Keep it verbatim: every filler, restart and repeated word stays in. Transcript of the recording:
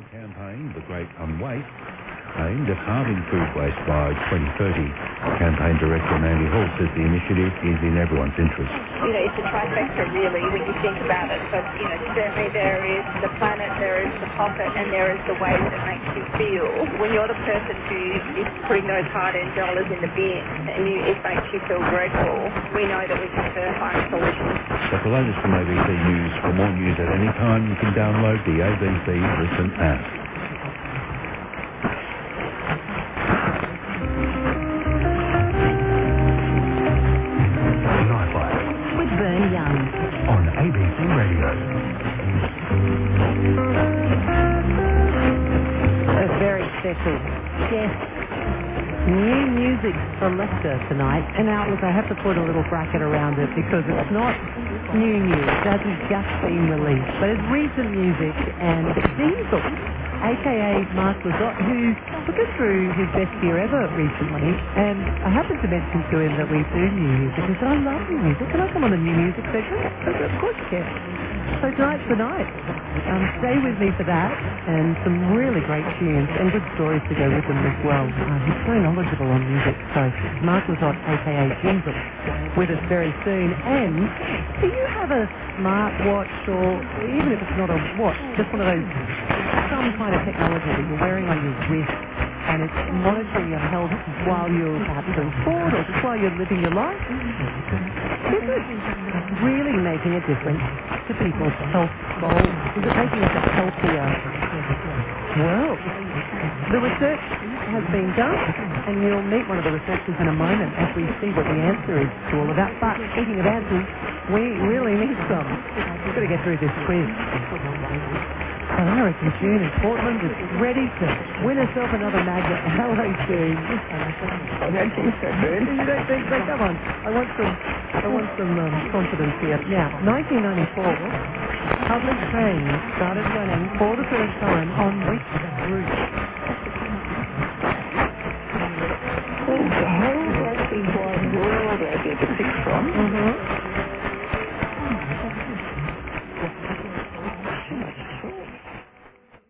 campaign, The Great Unweight, aimed at halving food waste by twenty thirty. Campaign Director Mandy Hall says the initiative is in everyone's interest. You know, it's a trifecta really when you think about it. But, you know, certainly there is the planet, there is the pocket, and there is the way that it makes you feel. When you're the person who is putting those hard-earned dollars in the bin and you, it makes you feel grateful, we know that we have to find solutions. That's the latest from A B C News. For more news at any time, you can download the A B C Listen app. On A B C Radio. A very special guest. New music from Leicester tonight. And now, look, I have to put a little bracket around it because it's not new news. It hasn't just been released. But it's recent music and Diesel, a k a. Mark Lizotte, who took us through his best year ever recently. And I happened to mention to him that we do new music. He said, I love new music. Can I come on the new music segment? I said, of course you can. So tonight's the night. Um, stay with me for that and some really great tunes and good stories to go with them as well. Uh, he's so knowledgeable on music. So Mark Lizotte, a k a. Diesel, with us very soon. And do you have a smartwatch, or even if it's not a watch, just one of those, some kind of technology that you're wearing on your wrist and it's monitoring your health while you're perhaps doing sport or just while you're living your life? Is it really making a difference to people's health goals? Is it making us a healthier world? The research has been done, and you'll meet one of the researchers in a moment as we see what the answer is to all of that. But speaking of answers, we really need some. We've got to get through this quiz. American June in Portland is ready to win herself another magnet. Hello, June. I don't think so, Bern. You don't think so? Come on. I want some, I want some um, confidence here. Now, nineteen ninety-four, public trains started running for the first time on which route? Oh, the whole rugby wide world I get to pick from. Mm-hmm.